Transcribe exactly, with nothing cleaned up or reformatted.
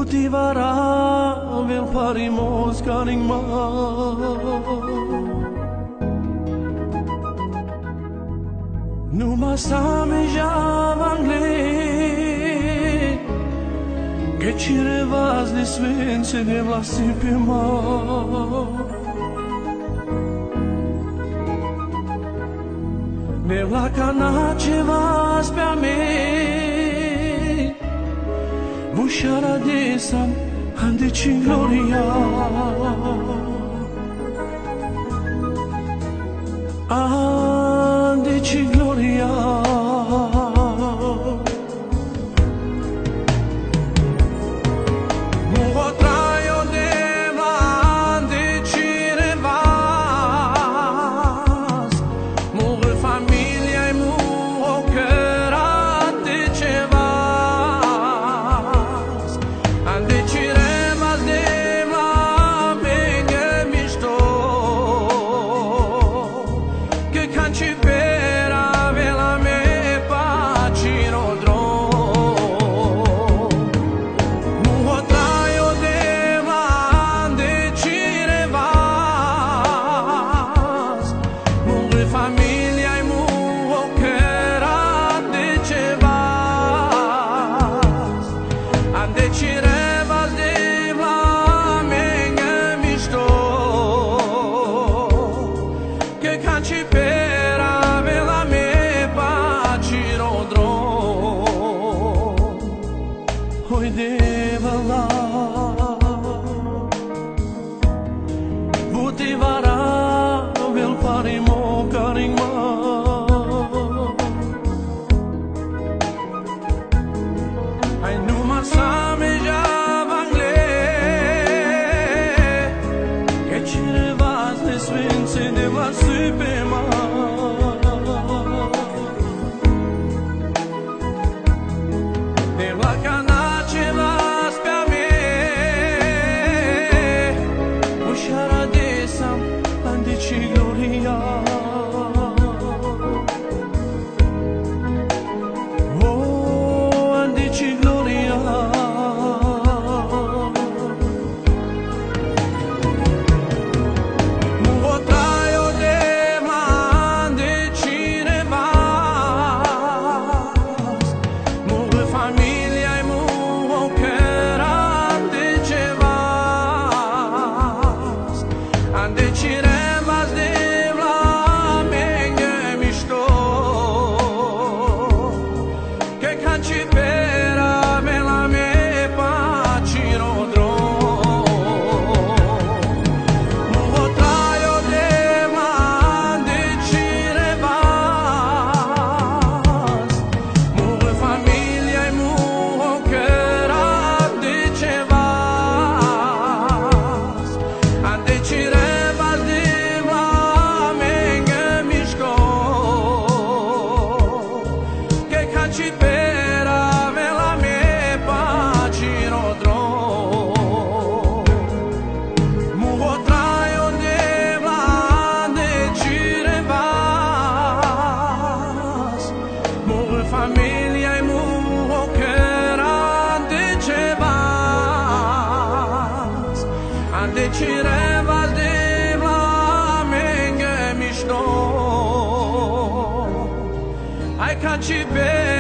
Butivara vel parimos caring ma Numa same javangle Che ci revas de svense de vlasi pe ma Ne vlaka na ce vas pe a me Bușara de sam andeci in gloria Andeci in gloria Butivara vel parimo caring ma Ai numa same javangle Che ci revas de svense de vlasi pe ma De vlaka na ce vas pe a me Bușara de sam andeci gloria Oh, andeci gloria Mu traio de man de cinevas Mu familia e mu cărat de cevas Andeci revas de vlamengue mișto Che canci pera me la me pacino dron Mu traio de man de cinevas Mu familia e mu cărat de cevas Andeci revas de vlamengue mișto Che canci pera me la me pacino dron Mu traio de vlan de cinevas Mu familia e mu cărat de cevas Andeci revas de vlamengue mișto Ai canci pe